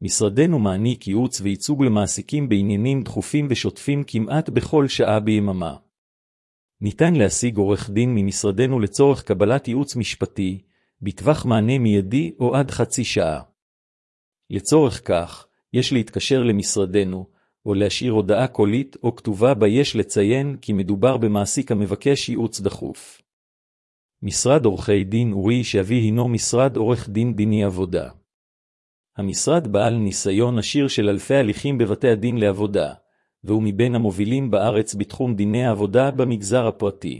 משרדנו מעניק ייעוץ וייצוג למעסיקים בעניינים דחופים ושוטפים כמעט בכל שעה ביממה. ניתן להשיג עורך דין ממשרדנו לצורך קבלת ייעוץ משפטי, בטווח מענה מיידי או עד חצי שעה. לצורך כך, יש להתקשר למשרדנו, או להשאיר הודעה קולית או כתובה בה יש לציין כי מדובר במעסיק המבקש ייעוץ דחוף. משרד עורכי דין אורי שאבי הינו משרד עורך דין דיני עבודה. המשרד בעל ניסיון עשיר של אלפי הליכים בבתי הדין לעבודה, והוא מבין המובילים בארץ בתחום דיני העבודה במגזר הפרטי.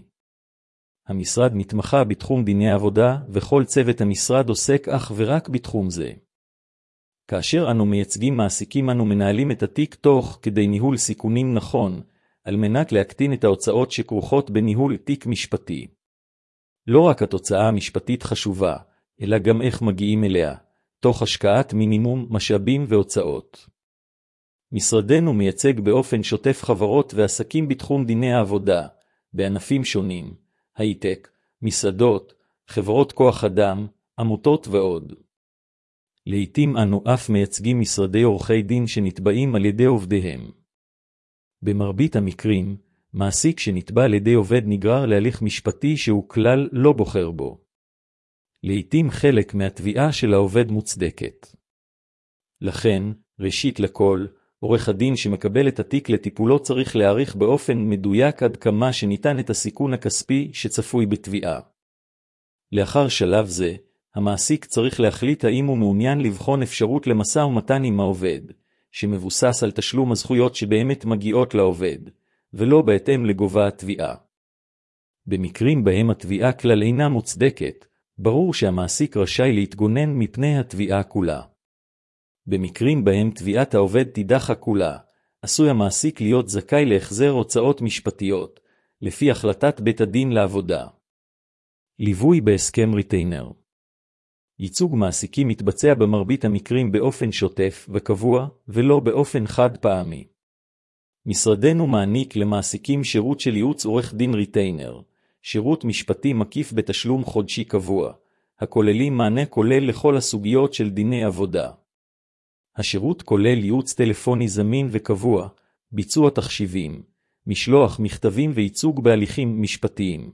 המשרד מתמחה בתחום דיני העבודה, וכל צוות המשרד עוסק אך ורק בתחום זה. כאשר אנו מייצגים מעסיקים אנו מנהלים את התיק תוך כדי ניהול סיכונים נכון, על מנת להקטין את ההוצאות שכרוכות בניהול תיק משפטי. לא רק התוצאה המשפטית חשובה, אלא גם איך מגיעים אליה, תוך השקעת מינימום משאבים והוצאות. משרדנו מייצג באופן שוטף חברות ועסקים בתחום דיני העבודה, בענפים שונים, הייטק, מסעדות, חברות כוח אדם, עמותות ועוד. לעתים אנו אף מייצגים משרדי עורכי דין שנתבעים על ידי עובדיהם. במרבית המקרים, מעסיק שנתבע על ידי עובד נגרר להליך משפטי שהוא כלל לא בוחר בו. לעתים חלק מהתביעה של העובד מוצדקת. לכן, ראשית לכל, עורך הדין שמקבל את התיק לטיפולו צריך להעריך באופן מדויק עד כמה שניתן את הסיכון הכספי שצפוי בתביעה. לאחר שלב זה, המעסיק צריך להחליט האם הוא מעוניין לבחון אפשרות למשא ומתן עם העובד, שמבוסס על תשלום הזכויות שבאמת מגיעות לעובד, ולא בהתאם לגובה התביעה. במקרים בהם התביעה כלל אינה מוצדקת, ברור שהמעסיק רשאי להתגונן מפני התביעה כולה. במקרים בהם תביעת העובד תידחה כולה, עשוי המעסיק להיות זכאי להחזר הוצאות משפטיות, לפי החלטת בית הדין לעבודה. ליווי בהסכם ריטיינר. ייצוג מעסיקים מתבצע במרבית המקרים באופן שוטף וקבוע, ולא באופן חד פעמי. משרדנו מעניק למעסיקים שירות של ייעוץ עורך דין ריטיינר, שירות משפטי מקיף בתשלום חודשי קבוע, הכוללים מענה כולל לכל הסוגיות של דיני עבודה. השירות כולל ייעוץ טלפוני זמין וקבוע, ביצוע תחשיבים, משלוח מכתבים וייצוג בהליכים משפטיים.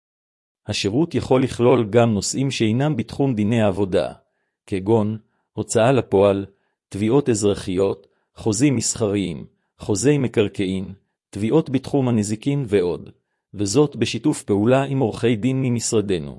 השירות יכול לכלול גם נושאים שאינם בתחום דיני העבודה, כגון הוצאה לפועל, תביעות אזרחיות, חוזים מסחריים, חוזי מקרקעין, תביעות בתחום הנזיקין ועוד, וזאת בשיתוף פעולה עם עורכי דין ממשרדנו.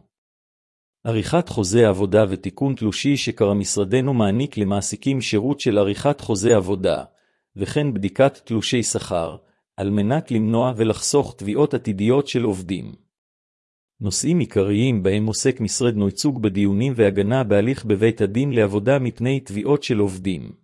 עריכת חוזה עבודה ותיקון תלושי שקרא משרדנו מעניק למעסיקים שירות של עריכת חוזה עבודה, וכן בדיקת תלושי שכר, על מנת למנוע ולחסוך תביעות עתידיות של עובדים. נושאים עיקריים בהם עוסק משרדנו ייצוג בדיונים והגנה בהליך בבית הדין לעבודה מפני תביעות של עובדים.